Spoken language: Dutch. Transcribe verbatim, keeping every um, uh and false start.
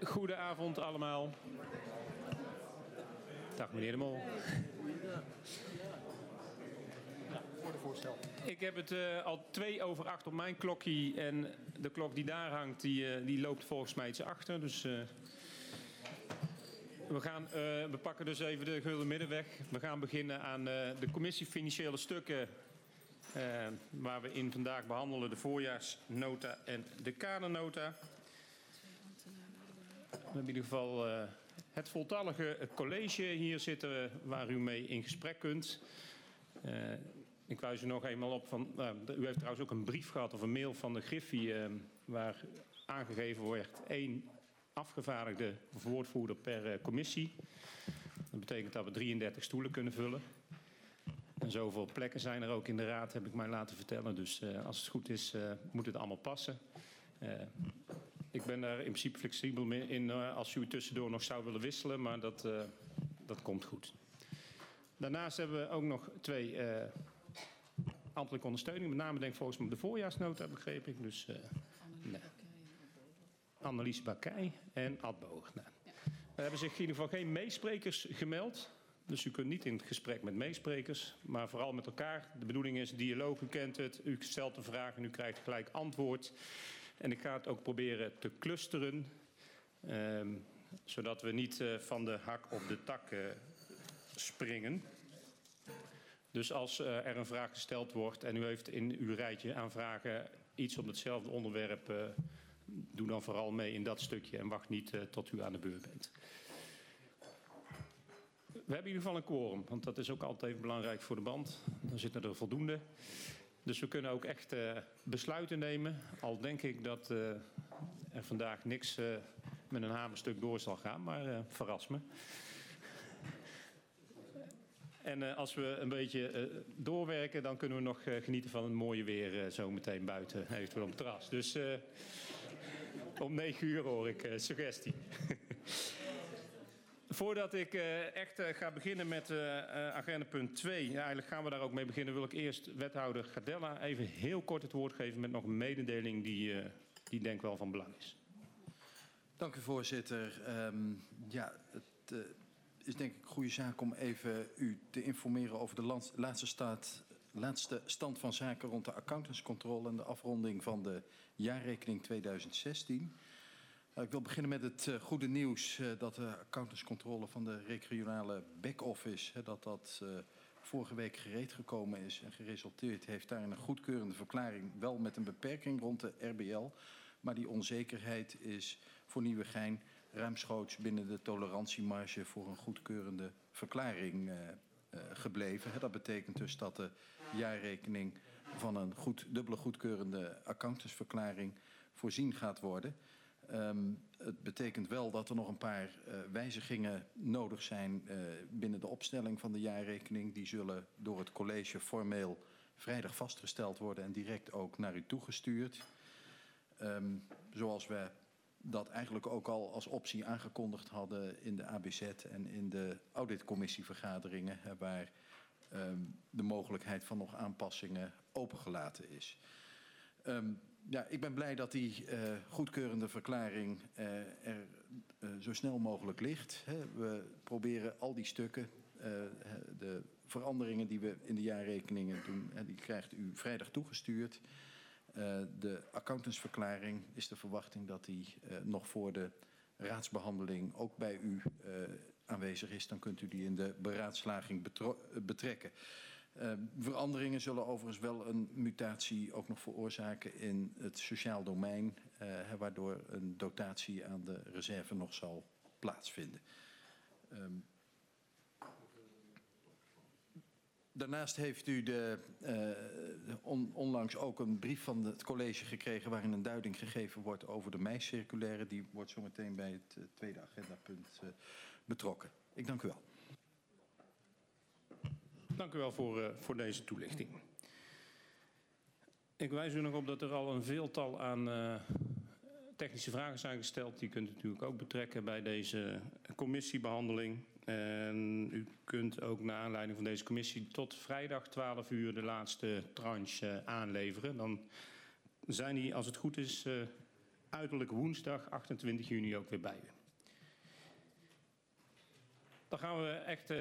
Goedenavond allemaal. Dag meneer De Mol. Voor de voorstel. Ik heb het uh, al twee over acht op mijn klokje en de klok die daar hangt, die, uh, die loopt volgens mij iets achter. Dus uh, we, gaan, uh, we pakken dus even de gulden middenweg. We gaan beginnen aan uh, de commissie Financiële Stukken, uh, waar we in vandaag behandelen de voorjaarsnota en de kadernota. We hebben in ieder geval uh, het voltallige college hier zitten waar u mee in gesprek kunt. Uh, ik wijs u nog eenmaal op van, uh, u heeft trouwens ook een brief gehad of een mail van de Griffie uh, waar aangegeven wordt één afgevaardigde woordvoerder per uh, commissie. Dat betekent dat we drieëndertig stoelen kunnen vullen. En zoveel plekken zijn er ook in de raad, heb ik mij laten vertellen. Dus uh, als het goed is, uh, moet het allemaal passen. Uh, ik ben daar in principe flexibel in uh, als u tussendoor nog zou willen wisselen, maar dat, uh, dat komt goed. Daarnaast hebben we ook nog twee uh, ambtelijke ondersteuningen. Met name denk ik volgens mij de voorjaarsnota, begreep ik. Dus uh, nee. Annelies Bakij en Ad Boog. Nou, er hebben zich in ieder geval geen meesprekers gemeld. Dus u kunt niet in het gesprek met meesprekers, maar vooral met elkaar. De bedoeling is dialoog, u kent het. U stelt de vraag en u krijgt gelijk antwoord. En ik ga het ook proberen te clusteren. Uh, zodat we niet uh, van de hak op de tak uh, springen. Dus als uh, er een vraag gesteld wordt en u heeft in uw rijtje aan vragen iets op hetzelfde onderwerp, uh, doe dan vooral mee in dat stukje en wacht niet uh, tot u aan de beurt bent. We hebben in ieder geval een quorum, want dat is ook altijd even belangrijk voor de band. Dan zitten er voldoende. Dus we kunnen ook echt uh, besluiten nemen. Al denk ik dat uh, er vandaag niks uh, met een hamerstuk door zal gaan, maar uh, verras me. En uh, als we een beetje uh, doorwerken, dan kunnen we nog uh, genieten van het mooie weer uh, zo meteen buiten, eventueel op het terras. Dus uh, om negen uur hoor ik uh, suggestie. Voordat ik uh, echt uh, ga beginnen met uh, uh, agenda punt twee, ja, eigenlijk gaan we daar ook mee beginnen, wil ik eerst wethouder Gardella even heel kort het woord geven met nog een mededeling die, uh, die denk ik wel van belang is. Dank u voorzitter. Um, ja, het uh, is denk ik een goede zaak om even u te informeren over de land, laatste, staat, laatste stand van zaken rond de accountantscontrole en de afronding van de jaarrekening tweeduizend zestien. Uh, ik wil beginnen met het uh, goede nieuws uh, dat de accountantscontrole van de regionale back-office, uh, dat dat uh, vorige week gereed gekomen is en geresulteerd heeft daar in een goedkeurende verklaring, wel met een beperking rond de R B L. Maar die onzekerheid is voor Nieuwegein ruimschoots binnen de tolerantiemarge voor een goedkeurende verklaring uh, uh, gebleven. Dat betekent dus dat de jaarrekening van een goed, dubbele goedkeurende accountantsverklaring voorzien gaat worden. Um, het betekent wel dat er nog een paar uh, wijzigingen nodig zijn uh, binnen de opstelling van de jaarrekening. Die zullen door het college formeel vrijdag vastgesteld worden en direct ook naar u toegestuurd. Um, zoals we dat eigenlijk ook al als optie aangekondigd hadden in de A B Z en in de auditcommissievergaderingen, waar um, de mogelijkheid van nog aanpassingen opengelaten is. Um, ja, ik ben blij dat die uh, goedkeurende verklaring uh, er uh, zo snel mogelijk ligt. He, we proberen al die stukken, uh, de veranderingen die we in de jaarrekeningen doen, uh, die krijgt u vrijdag toegestuurd. Uh, de accountantsverklaring is de verwachting dat die uh, nog voor de raadsbehandeling ook bij u uh, aanwezig is. Dan kunt u die in de beraadslaging betrekken. Uh, veranderingen zullen overigens wel een mutatie ook nog veroorzaken in het sociaal domein, uh, waardoor een dotatie aan de reserve nog zal plaatsvinden. Um, Daarnaast heeft u de, uh, on, onlangs ook een brief van het college gekregen waarin een duiding gegeven wordt over de mei-circulaire. Die wordt zometeen bij het uh, tweede agendapunt uh, betrokken. Ik dank u wel. Dank u wel voor, uh, voor deze toelichting. Ik wijs u nog op dat er al een veeltal aan uh, technische vragen zijn gesteld. Die kunt u natuurlijk ook betrekken bij deze commissiebehandeling. En u kunt ook naar aanleiding van deze commissie tot vrijdag twaalf uur de laatste tranche uh, aanleveren. Dan zijn die, als het goed is, uh, uiterlijk woensdag achtentwintig juni ook weer bij u. Dan gaan we echt...